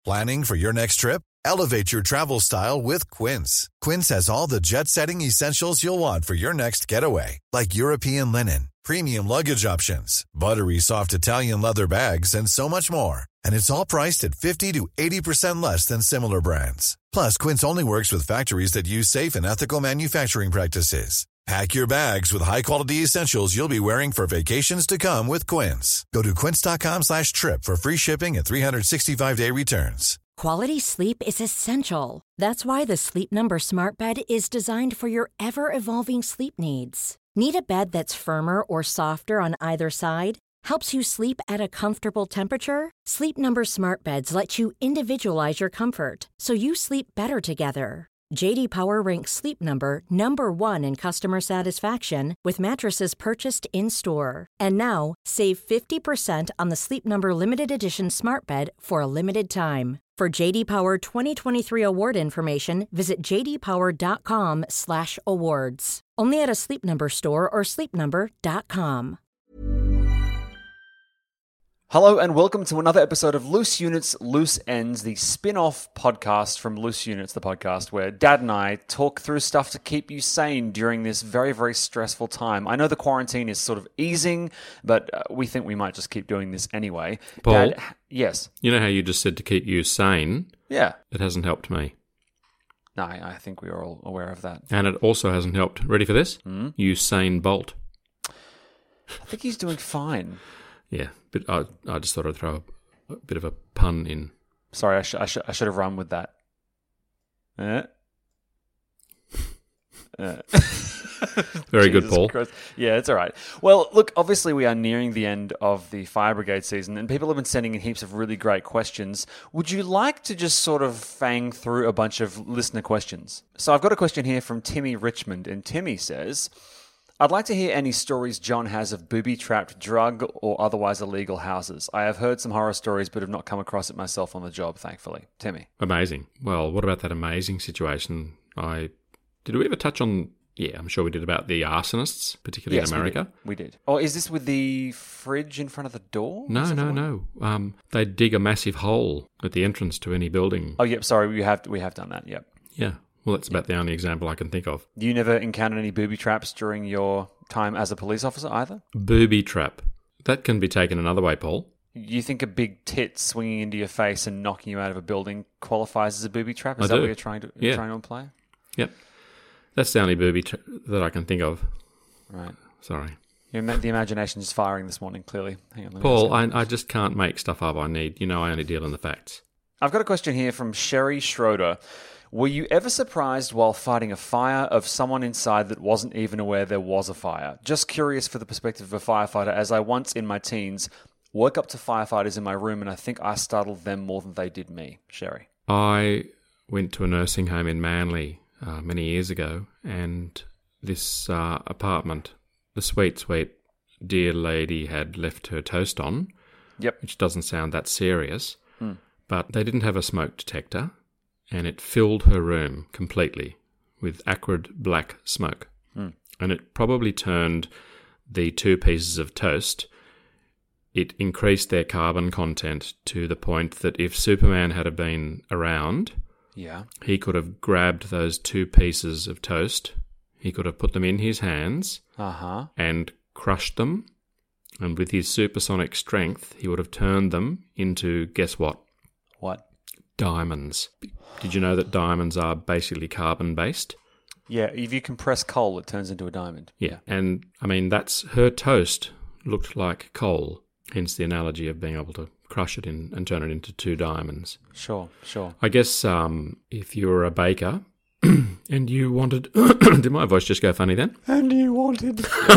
Planning for your next trip? Elevate your travel style with Quince. Quince has all the jet-setting essentials you'll want for your next getaway, like European linen, premium luggage options, buttery soft Italian leather bags, and so much more. And it's all priced at 50 to 80% less than similar brands. Plus, Quince only works with factories that use safe and ethical manufacturing practices. Pack your bags with high-quality essentials you'll be wearing for vacations to come with Quince. Go to quince.com/trip for free shipping and 365-day returns. Quality sleep is essential. That's why the Sleep Number Smart Bed is designed for your ever-evolving sleep needs. Need a bed that's firmer or softer on either side? Helps you sleep at a comfortable temperature? Sleep Number Smart Beds let you individualize your comfort so you sleep better together. J.D. Power ranks Sleep Number number 1 in customer satisfaction with mattresses purchased in-store. And now, save 50% on the Sleep Number Limited Edition Smart Bed for a limited time. For J.D. Power 2023 award information, visit jdpower.com/awards. Only at a Sleep Number store or sleepnumber.com. Hello and welcome to another episode of Loose Units, Loose Ends, the spin-off podcast from Loose Units, the podcast where Dad and I talk through stuff to keep you sane during this very, very stressful time. I know the quarantine is sort of easing, but we think we might just keep doing this anyway. Paul? Dad, yes? You know how you just said to keep you sane? Yeah. It hasn't helped me. No, I think we are all aware of that. And it also hasn't helped. Ready for this? Usain Bolt. I think he's doing fine. Yeah, but I just thought I'd throw a bit of a pun in. Sorry, I should have run with that. Very good, Jesus Paul. Christ. Yeah, it's all right. Well, look, obviously we are nearing the end of the fire brigade season, and people have been sending in heaps of really great questions. Would you like to just sort of fang through a bunch of listener questions? So I've got a question here from Timmy Richmond, and Timmy says, I'd like to hear any stories John has of booby-trapped drug or otherwise illegal houses. I have heard some horror stories but have not come across it myself on the job, thankfully. Timmy. Amazing. Well, what about that amazing situation? Did we ever touch on... Yeah, I'm sure we did about the arsonists, particularly in America. We did. Oh, is this with the fridge in front of the door? No. They dig a massive hole at the entrance to any building. Oh, yep, sorry, we have done that, yep. Yeah. Well, that's about the only example I can think of. You never encountered any booby traps during your time as a police officer either? Booby trap. That can be taken another way, Paul. You think a big tit swinging into your face and knocking you out of a building qualifies as a booby trap? Is I that do. what you're trying to imply? Yep. That's the only booby trap that I can think of. Right. Sorry. The imagination is firing this morning, clearly. Hang on. Paul, I just can't make stuff up. I only deal in the facts. I've got a question here from Sherry Schroeder. Were you ever surprised while fighting a fire of someone inside that wasn't even aware there was a fire? Just curious for the perspective of a firefighter, as I once in my teens woke up to firefighters in my room and I think I startled them more than they did me. Sherry. I went to a nursing home in Manly many years ago, and this apartment, the sweet dear lady had left her toast on, which doesn't sound that serious, but they didn't have a smoke detector. And it filled her room completely with acrid black smoke. And it probably turned the 2 pieces of toast. It increased their carbon content to the point that if Superman had been around, he could have grabbed those 2 pieces of toast, he could have put them in his hands and crushed them. And with his supersonic strength, he would have turned them into, guess what? What? Diamonds. Did you know that diamonds are basically carbon-based? Yeah, if you compress coal, it turns into a diamond. Yeah, and I mean, that's her toast looked like coal, hence the analogy of being able to crush it and turn it into 2 diamonds. Sure. I guess if you were a baker and you wanted... Did my voice just go funny then? And you wanted...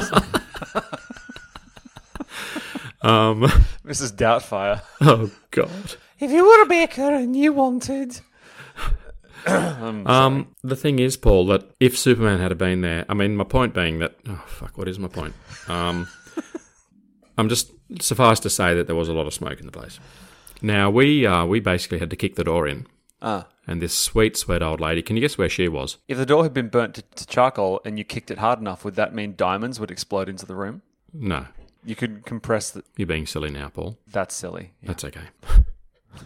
Mrs. Doubtfire. Oh, God. If you were a baker and you wanted... The thing is, Paul, that if Superman had been there, I mean, my point being that... Oh, fuck, what is my point? I'm just... Suffice to say that there was a lot of smoke in the place. Now, we basically had to kick the door in. And this sweet old lady, can you guess where she was? If the door had been burnt to charcoal and you kicked it hard enough, would that mean diamonds would explode into the room? No. You could compress the... You're being silly now, Paul. That's silly. Yeah. That's okay.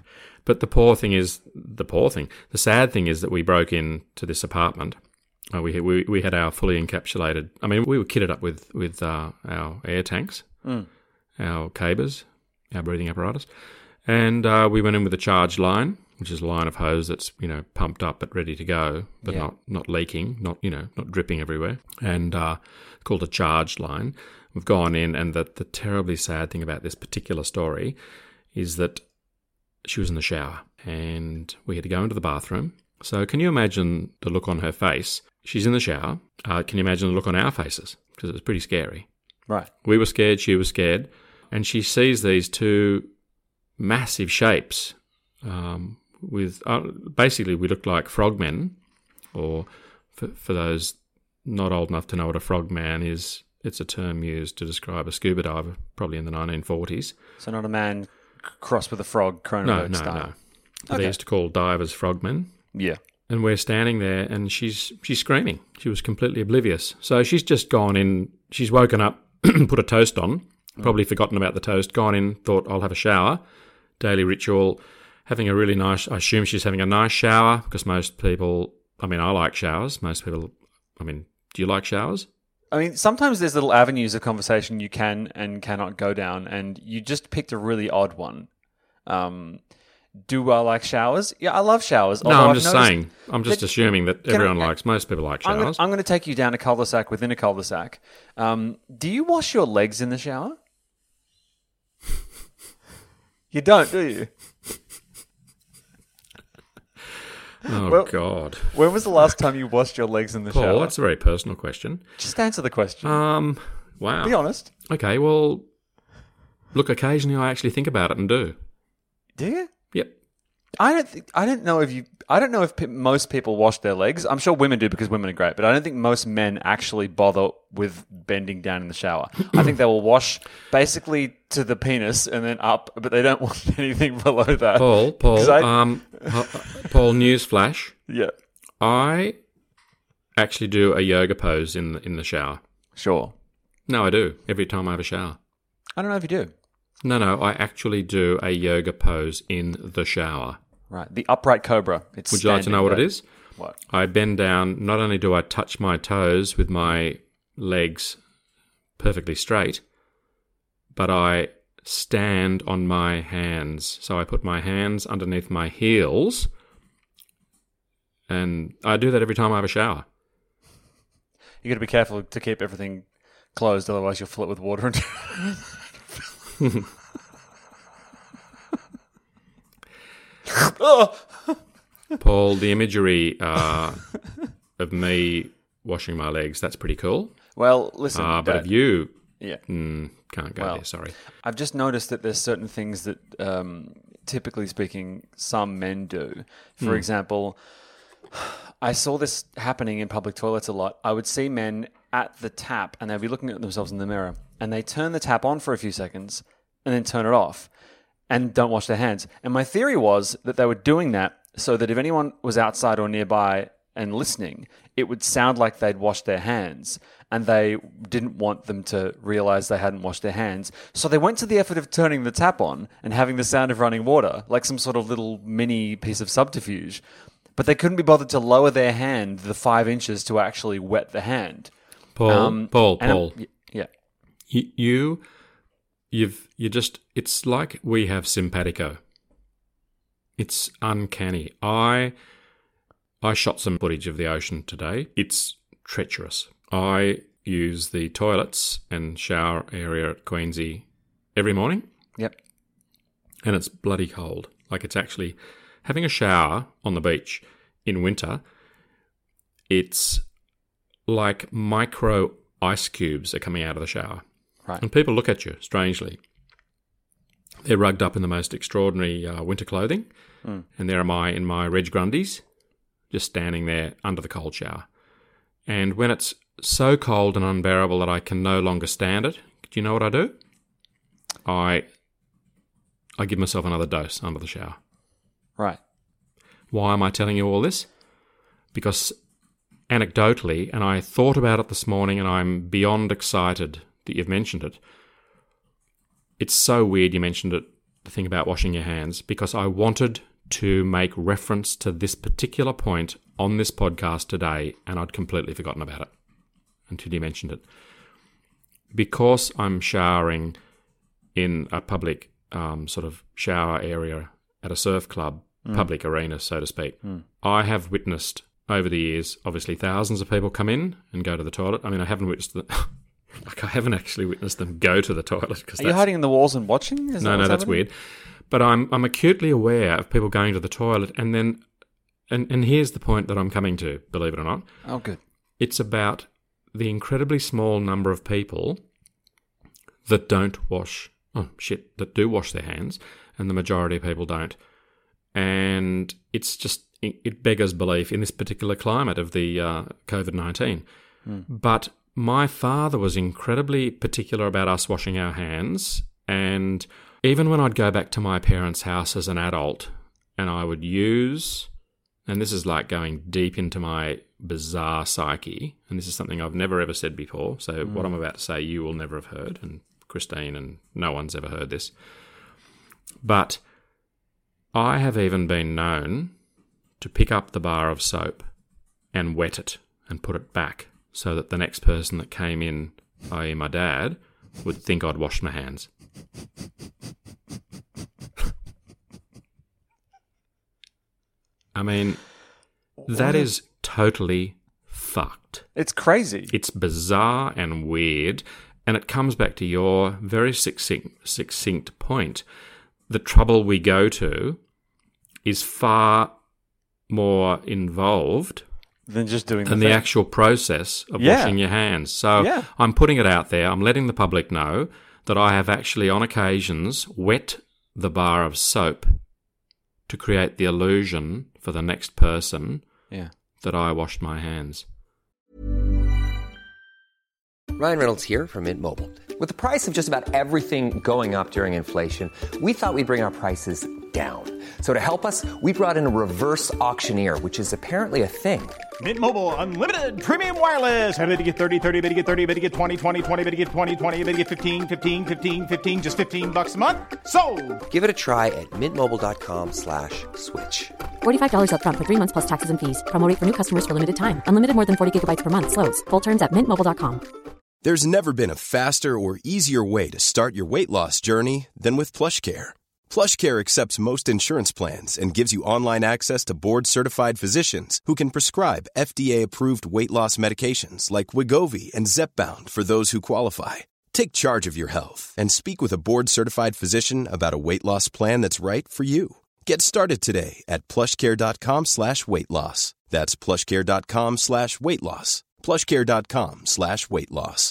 But the sad thing is that we broke into this apartment. We had our fully encapsulated. I mean, we were kitted up with our air tanks, our cabers, our breathing apparatus, and we went in with a charged line, which is a line of hose that's pumped up but ready to go, but not leaking, not dripping everywhere, and called a charged line. We've gone in, and the terribly sad thing about this particular story is that she was in the shower, and we had to go into the bathroom. So can you imagine the look on her face? She's in the shower. Can you imagine the look on our faces? Because it was pretty scary. Right. We were scared, she was scared, and she sees these two massive shapes with basically we looked like frogmen, or for those not old enough to know what a frogman is, it's a term used to describe a scuba diver, probably in the 1940s. So not a man crossed with a frog, Cronenberg style. No. Okay. They used to call divers frogmen. Yeah. And we're standing there, and she's screaming. She was completely oblivious. So she's just gone in. She's woken up, put a toast on, probably forgotten about the toast, gone in, thought, I'll have a shower. Daily ritual, having a really nice, I assume she's having a nice shower, because most people, I like showers. Most people, do you like showers? I mean, sometimes there's little avenues of conversation you can and cannot go down, and you just picked a really odd one. Do I like showers? Yeah, I love showers. No, I'm just saying. I'm just assuming that most people like showers. I'm going to take you down a cul-de-sac within a cul-de-sac. Do you wash your legs in the shower? You don't, do you? God. When was the last time you washed your legs in the shower? Paul, that's a very personal question. Just answer the question. Wow. Be honest. Okay, well, look, occasionally I actually think about it and do. Do you? Yep. I don't know if most people wash their legs. I'm sure women do because women are great, but I don't think most men actually bother with bending down in the shower. I think they will wash basically to the penis and then up, but they don't wash anything below that. Paul, newsflash. Yeah. I actually do a yoga pose in the shower. Sure. No, I do. Every time I have a shower. I don't know if you do. No, I actually do a yoga pose in the shower. Right, the upright cobra. Would you like to know what it is? What? I bend down. Not only do I touch my toes with my legs perfectly straight, but I stand on my hands. So I put my hands underneath my heels, and I do that every time I have a shower. You got to be careful to keep everything closed, otherwise you'll fill it with water. Paul, the imagery of me washing my legs, that's pretty cool. Well, listen. But of you, can't go there, sorry. I've just noticed that there's certain things that, typically speaking, some men do. For example, I saw this happening in public toilets a lot. I would see men at the tap, and they'd be looking at themselves in the mirror, and they turn the tap on for a few seconds and then turn it off and don't wash their hands. And my theory was that they were doing that so that if anyone was outside or nearby and listening, it would sound like they'd washed their hands, and they didn't want them to realize they hadn't washed their hands. So they went to the effort of turning the tap on and having the sound of running water, like some sort of little mini piece of subterfuge. But they couldn't be bothered to lower their hand the 5 inches to actually wet the hand. Paul. Yeah. It's like we have simpatico. It's uncanny. I shot some footage of the ocean today. It's treacherous. I use the toilets and shower area at Queensy every morning. Yep. And it's bloody cold. Like, it's actually having a shower on the beach in winter. It's like micro ice cubes are coming out of the shower. Right. And people look at you strangely. They're rugged up in the most extraordinary winter clothing. And there am I in my Reg Grundies, just standing there under the cold shower. And when it's so cold and unbearable that I can no longer stand it, do you know what I do? I give myself another dose under the shower. Right. Why am I telling you all this? Because anecdotally, and I thought about it this morning, and I'm beyond excited that you've mentioned it. It's so weird you mentioned it, the thing about washing your hands, because I wanted to make reference to this particular point on this podcast today, and I'd completely forgotten about it until you mentioned it. Because I'm showering in a public sort of shower area at a surf club, public arena, so to speak, I have witnessed over the years, obviously, thousands of people come in and go to the toilet. I mean, I haven't actually witnessed them go to the toilet. Are you hiding in the walls and watching? No, that's weird. But I'm acutely aware of people going to the toilet, and then, and here's the point that I'm coming to, believe it or not. Oh, good. It's about the incredibly small number of people that do wash their hands, and the majority of people don't. And it beggars belief in this particular climate of the COVID-19. But my father was incredibly particular about us washing our hands, and even when I'd go back to my parents' house as an adult and I would use, and this is like going deep into my bizarre psyche, and this is something I've never ever said before, so what I'm about to say you will never have heard, and Christine and no one's ever heard this. But I have even been known to pick up the bar of soap and wet it and put it back so that the next person that came in, i.e. my dad, would think I'd washed my hands. I mean, that is totally fucked. It's crazy. It's bizarre and weird, and it comes back to your very succinct point. The trouble we go to is far more involved than just doing the actual process of washing your hands. So I'm putting it out there. I'm letting the public know that I have actually, on occasions, wet the bar of soap to create the illusion for the next person that I washed my hands. Ryan Reynolds here from Mint Mobile. With the price of just about everything going up during inflation, we thought we'd bring our prices down. So to help us, we brought in a reverse auctioneer, which is apparently a thing. Mint Mobile Unlimited Premium Wireless. How to get 30, 30, bit to get 30, bit to get 20, 20, 20, bit to get 20, 20, bit to get 15, 15, 15, 15, just $15 a month? Sold! Give it a try at mintmobile.com/switch. $45 up front for 3 months plus taxes and fees. Promo rate for new customers for limited time. Unlimited more than 40 gigabytes per month. Slows full terms at mintmobile.com. There's never been a faster or easier way to start your weight loss journey than with PlushCare. PlushCare accepts most insurance plans and gives you online access to board-certified physicians who can prescribe FDA-approved weight loss medications like Wegovy and Zepbound for those who qualify. Take charge of your health and speak with a board-certified physician about a weight loss plan that's right for you. Get started today at plushcare.com/weight loss. That's plushcare.com/weight loss. plushcare.com/weight loss.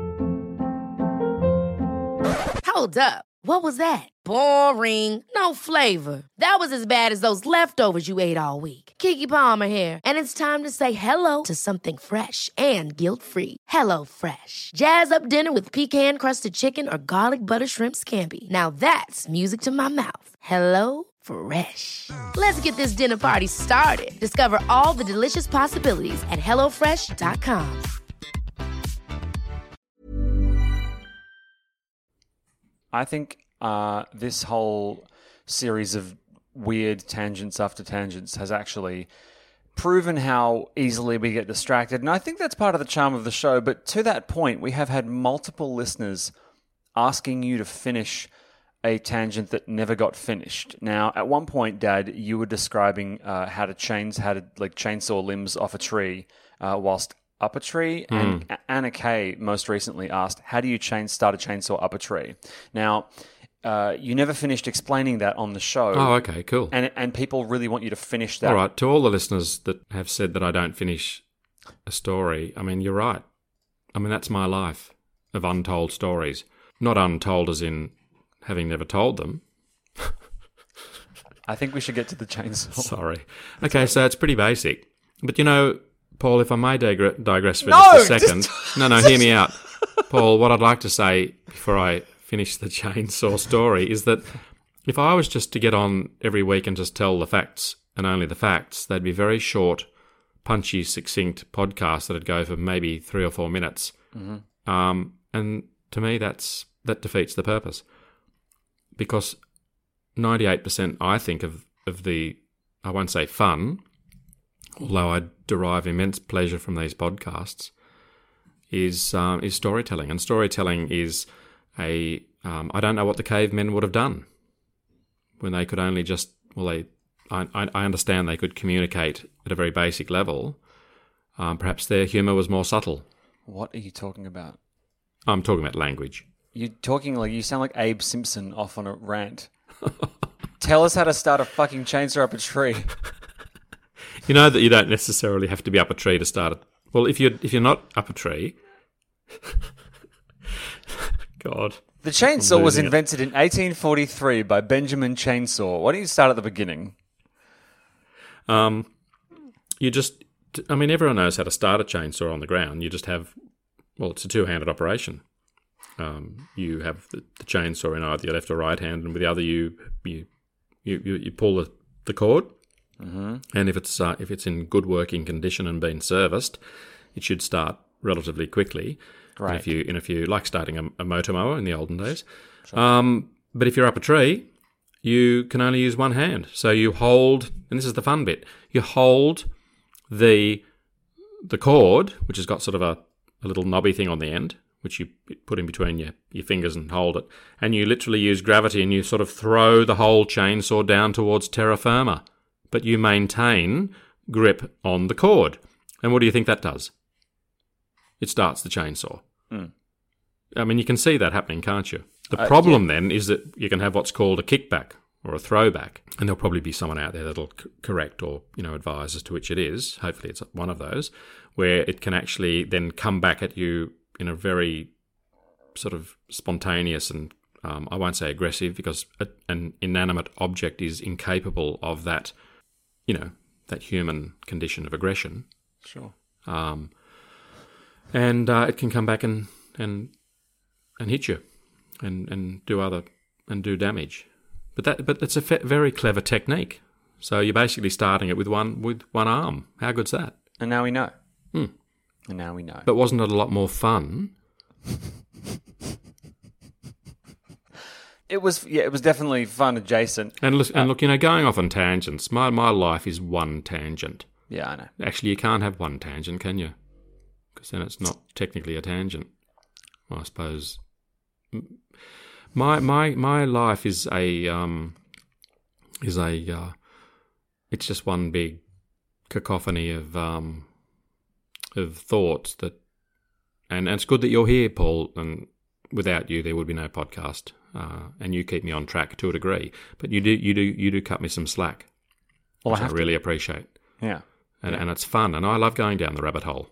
Hold up. What was that? Boring. No flavor. That was as bad as those leftovers you ate all week. Keke Palmer here, and it's time to say hello to something fresh and guilt-free. Hello Fresh. Jazz up dinner with pecan-crusted chicken or garlic butter shrimp scampi. Now that's music to my mouth. Hello Fresh. Let's get this dinner party started. Discover all the delicious possibilities at HelloFresh.com. I think this whole series of weird tangents after tangents has actually proven how easily we get distracted. And I think that's part of the charm of the show. But to that point, we have had multiple listeners asking you to finish a tangent that never got finished. Now, at one point, Dad, you were describing how to chainsaw limbs off a tree whilst up a tree, and Anna Kay most recently asked, how do you start a chainsaw up a tree? Now, you never finished explaining that on the show. Oh, okay, cool. And people really want you to finish that. All right, to all the listeners that have said that I don't finish a story, I mean, you're right. I mean, that's my life of untold stories. Not untold as in having never told them. I think we should get to the chainsaw. Sorry. Okay, so it's pretty basic. But you know, Paul, if I may digress for just a second. No, hear me out. Paul, what I'd like to say before I finish the chainsaw story is that if I was just to get on every week and just tell the facts and only the facts, they'd be very short, punchy, succinct podcasts that'd go for maybe 3 or 4 minutes. Mm-hmm. And to me, that defeats the purpose. Because 98%, I think, of of the, I won't say fun, although I derive immense pleasure from these podcasts, is storytelling. And storytelling is I don't know what the cavemen would have done when they could only just, I understand they could communicate at a very basic level. Perhaps their humour was more subtle. What are you talking about? I'm talking about language. You're talking like you sound like Abe Simpson off on a rant. Tell us how to start a fucking chainsaw up a tree. You know that you don't necessarily have to be up a tree to start it. Well, if you're not up a tree, God. The chainsaw was invented in 1843 by Benjamin Chainsaw. Why don't you start at the beginning? Everyone knows how to start a chainsaw on the ground. You just have, it's a two-handed operation. You have the chainsaw in either your left or right hand, and with the other you pull the cord. Mm-hmm. And if it's in good working condition and been serviced, it should start relatively quickly. Great. And if you like starting a motor mower in the olden days, sure. But if you're up a tree, you can only use one hand. So you hold, and this is the fun bit. You hold the cord, which has got sort of a little knobby thing on the end, which you put in between your fingers and hold it, and you literally use gravity and you sort of throw the whole chainsaw down towards terra firma. But you maintain grip on the cord. And what do you think that does? It starts the chainsaw. Mm. I mean, you can see that happening, can't you? The problem then is that you can have what's called a kickback or a throwback. And there'll probably be someone out there that'll correct or, advise as to which it is. Hopefully it's one of those, where it can actually then come back at you in a very sort of spontaneous and, I won't say aggressive, because an inanimate object is incapable of that, that human condition of aggression. Sure. And it can come back and hit you and do damage. But it's a very clever technique. So you're basically starting it with one arm. How good's that? And now we know. And now we know. But wasn't it a lot more fun? It was definitely fun adjacent. And look, going off on tangents. My life is one tangent. Yeah, I know. Actually, you can't have one tangent, can you? Because then it's not technically a tangent. Well, I suppose my life is it's just one big cacophony of thoughts that, and it's good that you're here, Paul. And without you, there would be no podcast. And you keep me on track to a degree, but you do cut me some slack, which I really appreciate. Yeah. And it's fun, and I love going down the rabbit hole.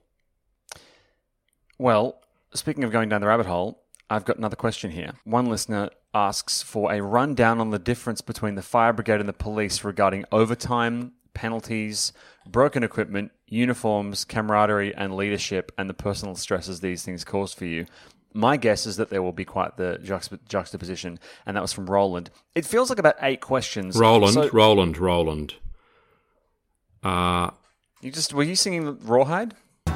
Well, speaking of going down the rabbit hole, I've got another question here. One listener asks for a rundown on the difference between the fire brigade and the police regarding overtime, penalties, broken equipment, uniforms, camaraderie, and leadership, and the personal stresses these things cause for you. My guess is that there will be quite the juxtaposition, and that was from Roland. It feels like about 8 questions. Roland. Were you singing Rawhide?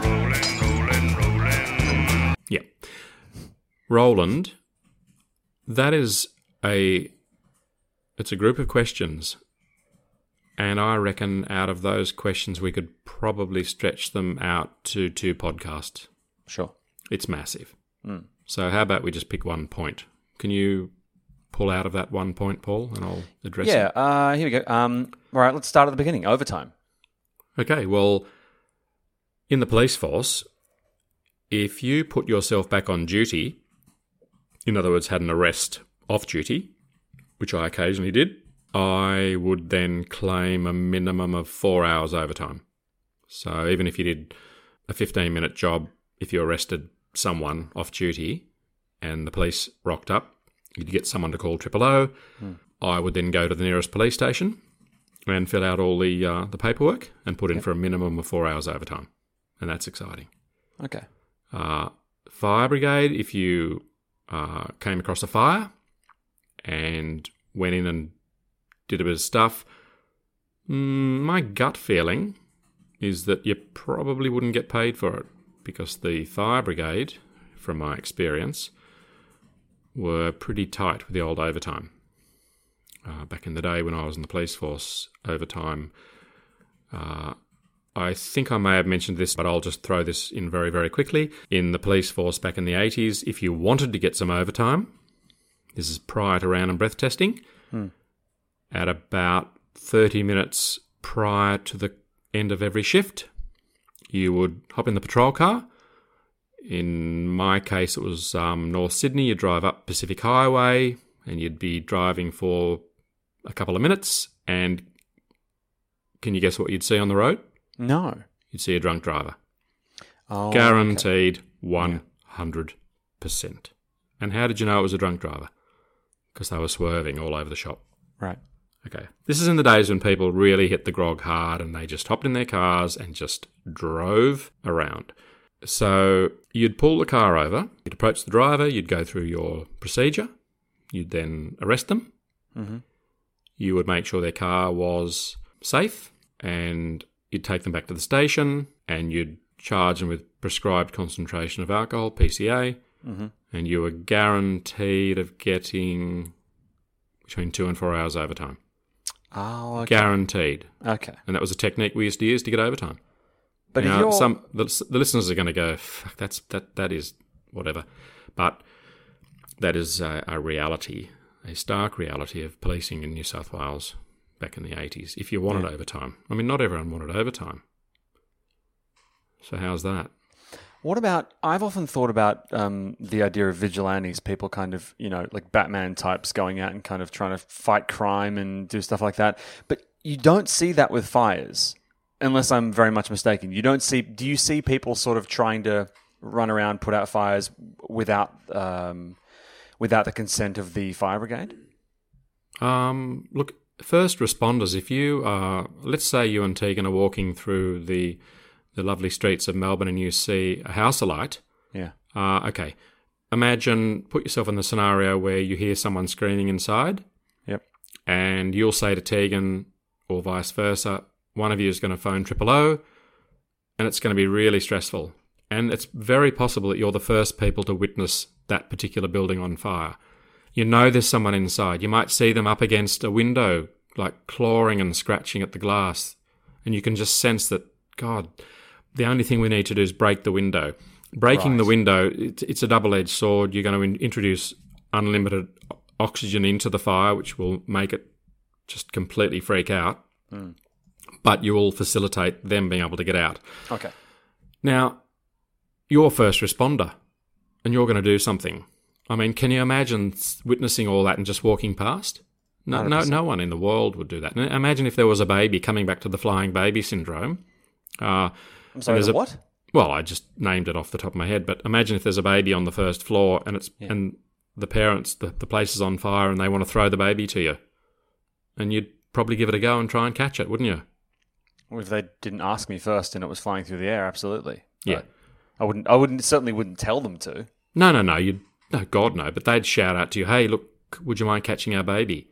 Yeah. Roland, it's a group of questions, and I reckon out of those questions we could probably stretch them out to 2 podcasts. Sure. It's massive. So how about we just pick one point? Can you pull out of that one point, Paul, and I'll address it? Yeah, here we go. All right, let's start at the beginning. Overtime. Okay, well, in the police force, if you put yourself back on duty, in other words, had an arrest off duty, which I occasionally did, I would then claim a minimum of 4 hours overtime. So even if you did a 15-minute job, if you arrested someone off duty and the police rocked up, you'd get someone to call 000. I would then go to the nearest police station and fill out all the paperwork and put in for a minimum of 4 hours overtime. And that's exciting. Okay. Fire brigade, if you came across a fire and went in and did a bit of stuff, my gut feeling is that you probably wouldn't get paid for it, because the fire brigade, from my experience, were pretty tight with the old overtime. back in the day when I was in the police force overtime. I think I may have mentioned this, but I'll just throw this in very, very quickly. In the police force back in the 80s, if you wanted to get some overtime, this is prior to random breath testing, at about 30 minutes prior to the end of every shift, you would hop in the patrol car. In my case, it was North Sydney. You'd drive up Pacific Highway and you'd be driving for a couple of minutes. And can you guess what you'd see on the road? No. You'd see a drunk driver. Oh, Guaranteed 100%. And how did you know it was a drunk driver? Because they were swerving all over the shop. Right. Okay. This is in the days when people really hit the grog hard and they just hopped in their cars and just drove around. So you'd pull the car over, you'd approach the driver, you'd go through your procedure, you'd then arrest them. Mm-hmm. You would make sure their car was safe and you'd take them back to the station and you'd charge them with prescribed concentration of alcohol, PCA, and you were guaranteed of getting between 2 and 4 hours overtime. Oh, okay. Guaranteed. Okay. And that was a technique we used to use to get overtime. But now, if you're... the listeners are going to go, fuck, that is whatever. But that is a reality, a stark reality of policing in New South Wales back in the 80s. If you wanted overtime. I mean, not everyone wanted overtime. So how's that? What about, I've often thought about the idea of vigilantes, people kind of, like Batman types going out and kind of trying to fight crime and do stuff like that. But you don't see that with fires, unless I'm very much mistaken. Do you see people sort of trying to run around, put out fires without the consent of the fire brigade? Look, first responders, if you are, let's say you and Tegan are walking through the lovely streets of Melbourne and you see a house alight. Yeah. Okay. Put yourself in the scenario where you hear someone screaming inside. Yep. And you'll say to Tegan, or vice versa, one of you is going to phone 000, and it's going to be really stressful. And it's very possible that you're the first people to witness that particular building on fire. You know there's someone inside. You might see them up against a window, like clawing and scratching at the glass. And you can just sense that, God, the only thing we need to do is break the window. Breaking the window, it's a double-edged sword. You're going to introduce unlimited oxygen into the fire, which will make it just completely freak out. But you will facilitate them being able to get out. Okay. Now, you're first responder, and you're going to do something. I mean, can you imagine witnessing all that and just walking past? No one in the world would do that. And imagine if there was a baby coming back to the flying baby syndrome. I'm sorry, what? Well, I just named it off the top of my head, but imagine if there's a baby on the first floor and and the parents, the place is on fire and they want to throw the baby to you. And you'd probably give it a go and try and catch it, wouldn't you? Well, if they didn't ask me first and it was flying through the air, absolutely. Yeah. But I certainly wouldn't tell them to. No, God no, but they'd shout out to you, hey, look, would you mind catching our baby?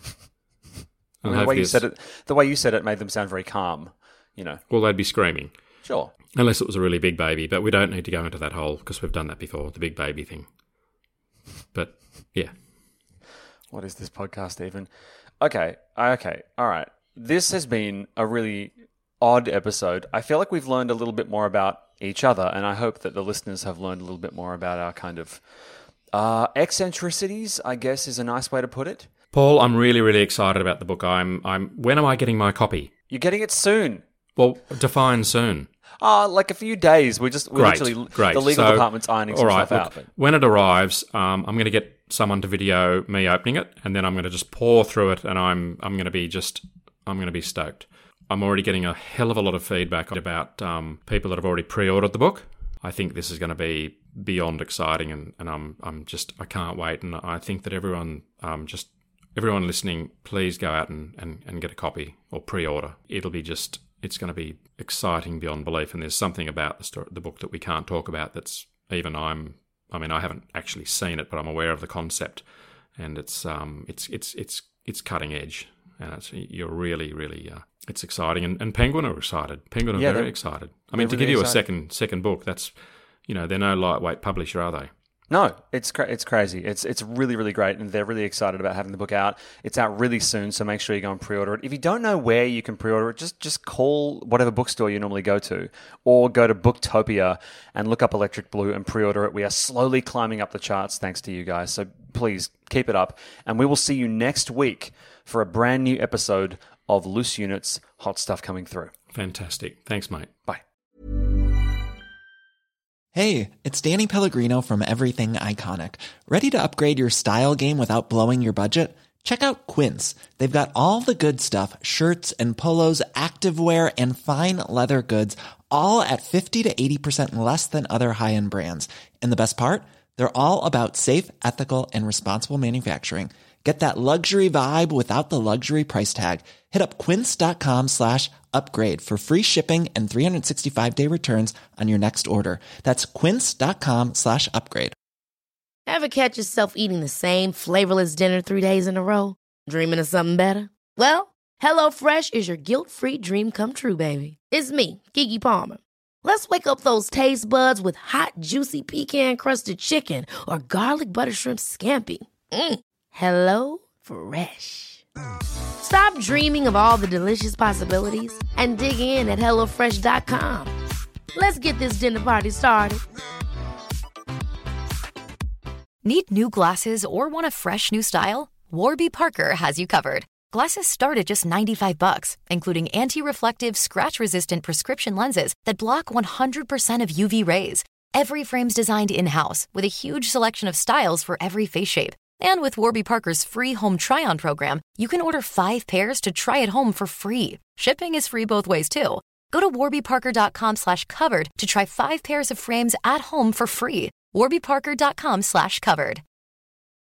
And the way you said it made them sound very calm, Well, they'd be screaming. Sure. Unless it was a really big baby, but we don't need to go into that hole because we've done that before, the big baby thing. But, yeah. What is this podcast even? Okay, all right. This has been a really odd episode. I feel like we've learned a little bit more about each other, and I hope that the listeners have learned a little bit more about our kind of eccentricities, I guess is a nice way to put it. Paul, I'm really, really excited about the book. When am I getting my copy? You're getting it soon. Well, define soon. Like a few days. We're literally the legal department's ironing some stuff out. But when it arrives, I'm going to get someone to video me opening it, and then I'm going to just pour through it, and I'm going to be stoked. I'm already getting a hell of a lot of feedback about people that have already pre-ordered the book. I think this is going to be beyond exciting, and I can't wait. And I think that everyone listening, please go out and get a copy or pre-order. It's going to be exciting beyond belief. And there's something about the book that we can't talk about that's even I haven't actually seen it, but I'm aware of the concept, and it's cutting edge, and you're really, really, it's exciting. And Penguin are excited. Penguin are very excited. I mean, to give you a second book, that's, they're no lightweight publisher, are they? No, it's crazy. It's really, really great, and they're really excited about having the book out. It's out really soon, so make sure you go and pre-order it. If you don't know where you can pre-order it, just call whatever bookstore you normally go to, or go to Booktopia and look up Electric Blue and pre-order it. We are slowly climbing up the charts thanks to you guys, so please keep it up, and we will see you next week for a brand new episode of Loose Units, hot stuff coming through. Fantastic. Thanks, mate. Bye. Hey, it's Danny Pellegrino from Everything Iconic. Ready to upgrade your style game without blowing your budget? Check out Quince. They've got all the good stuff, shirts and polos, activewear, and fine leather goods, all at 50 to 80% less than other high-end brands. And the best part? They're all about safe, ethical, and responsible manufacturing. Get that luxury vibe without the luxury price tag. Hit up quince.com/upgrade for free shipping and 365-day returns on your next order. That's quince.com/upgrade. Ever catch yourself eating the same flavorless dinner 3 days in a row? Dreaming of something better? Well, HelloFresh is your guilt-free dream come true, baby. It's me, Keke Palmer. Let's wake up those taste buds with hot, juicy pecan-crusted chicken or garlic butter shrimp scampi. Hello Fresh. Stop dreaming of all the delicious possibilities and dig in at HelloFresh.com. Let's get this dinner party started. Need new glasses or want a fresh new style? Warby Parker has you covered. Glasses start at just $95, including anti-reflective, scratch-resistant prescription lenses that block 100% of UV rays. Every frame's designed in-house with a huge selection of styles for every face shape. And with Warby Parker's free home try-on program, you can order 5 pairs to try at home for free. Shipping is free both ways, too. Go to warbyparker.com/covered to try 5 pairs of frames at home for free. warbyparker.com/covered.